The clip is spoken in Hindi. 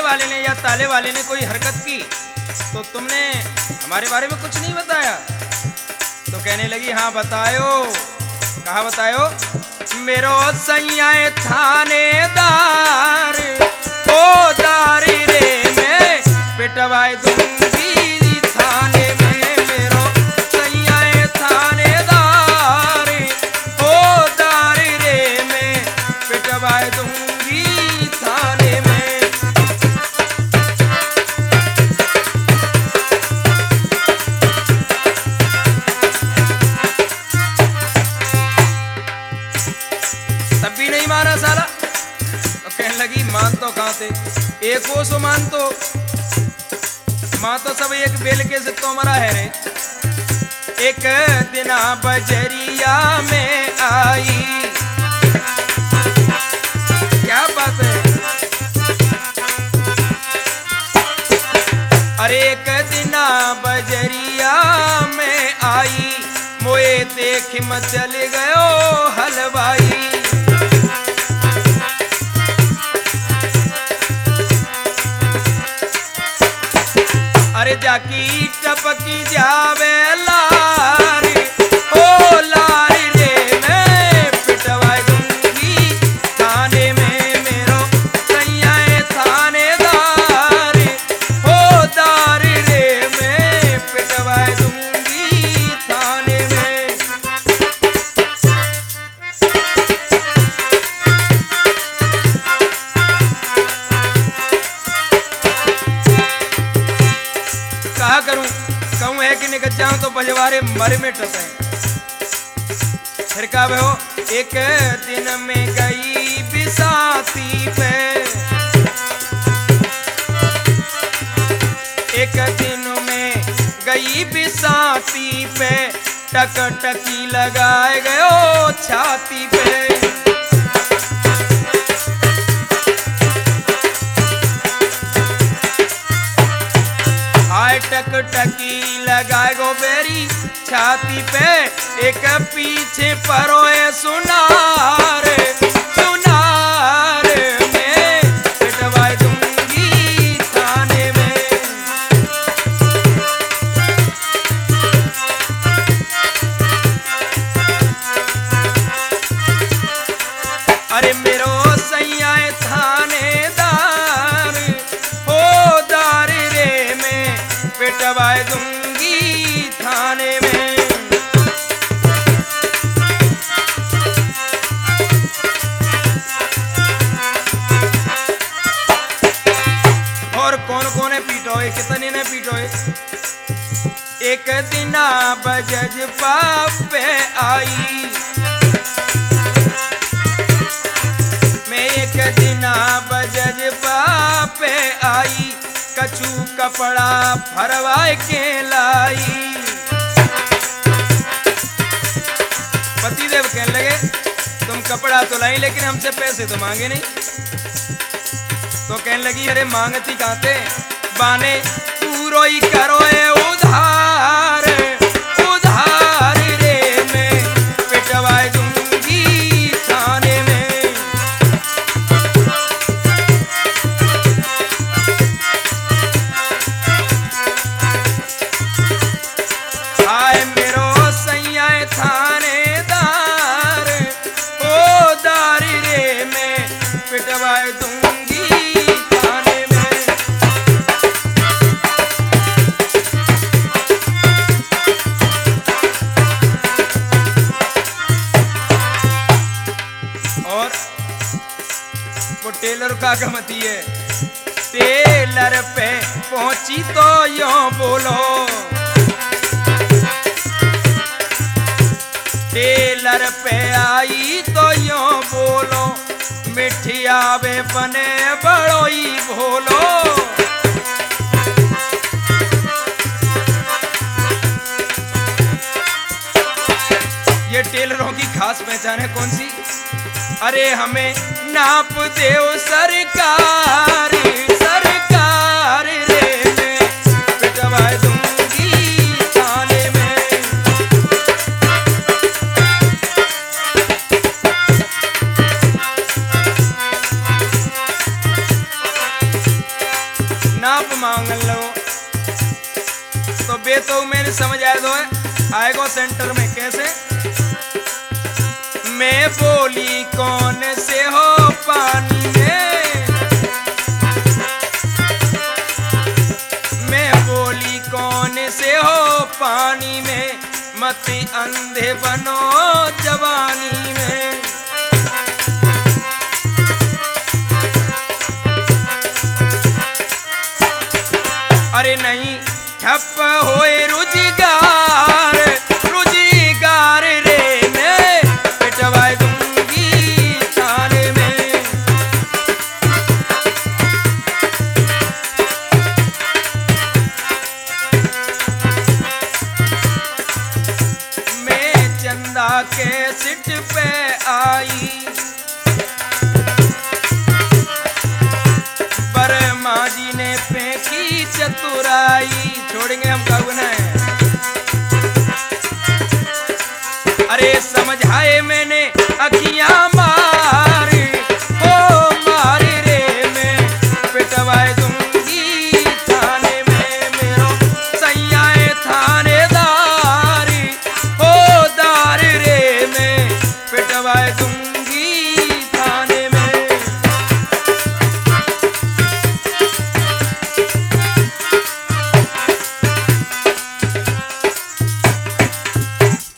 वाले ने या ताले वाले ने कोई हरकत की तो तुमने हमारे बारे में कुछ नहीं बताया? तो कहने लगी हाँ बतायो। कहा बतायो? मेरो सैया थानेदार ओ दारी रे मैं पिटवाए दूंगी थाने में। मेरो सैया थानेदार ओ दारी रे मैं पिटवाए दूंगी थाने में। तब भी नहीं माना साला। तो कहने लगी मान तो कहाँ थे, एक वो सो मान तो सब एक बेल के से तो मरा है रे। एक दिन बजरिया में आई, क्या बात है। अरे एक दिन बजरिया में आई, मोए देख मचल गयो हलवाई। अरे जाकी टपकी जावे लारी ओ लारी रे मैं पिटवाई दूंगी थाने में। मेरो सैया थानेदार ओ दारी रे मैं पिटवाई दूंगी थाने में। कहा करूं, कहूं है कि निकल जाऊं तो बजवारे मर में टपे। फिर कहा हो एक दिन में गई बिसाती पे, एक दिन में गई बिसाती पे, टक टकी लगाए गयो छाती पे। टक टकी लगाए गो बेरी छाती पे, एक पीछे परोए सुनार सुनार में पिटवाई दूंगी थाने में। अरे मेरो सैया थानेदार हो दारी रे में पिटवाई दूंगी थाने में। और कौन कौन है पीटोए, कितने ने पीटोए। एक दिन बजज पापे आई, मैं एक दिन बजज पापे आई, कछु कपड़ा फरवाए के लाई। पतिदेव कहने लगे तुम कपड़ा तो लाई लेकिन हमसे पैसे तो मांगे नहीं। तो कहने लगी अरे मांगती कहते बाने पूरो ही करो उधार उधार रे मैं पिटवाई दूंगी थाने में। आए मेरो सैया थानेदार ओ दारी रे मैं पिटवाई दूंगी थाने में। और वो टेलर का गमती है, टेलर पे पहुंची तो यो बोलो, टेलर पे आई तो यो बोलो, मिठिया वे बने बड़ोई भोलो। ये टेलरों की खास पहचान है कौन सी? अरे हमें नाप देव सरकार सरकार रे मैं पिटवाई दूंगी थाने में। तो मैंने समझ आया दो आएगो सेंटर में कैसे। मैं बोली कौन से हो पानी में, मैं बोली कौन से हो पानी में, मत अंधे बनो जवानी में। अरे नहीं ठप होए रुजिगार, रुजिगार रे मैं पिटवा दूंगी थाने में। मैं चंदा के सिट पे आई, बर्मा जी ने फेंकी चतुराई, छोड़ेंगे हम काबू न है। अरे समझाए मैंने अखियां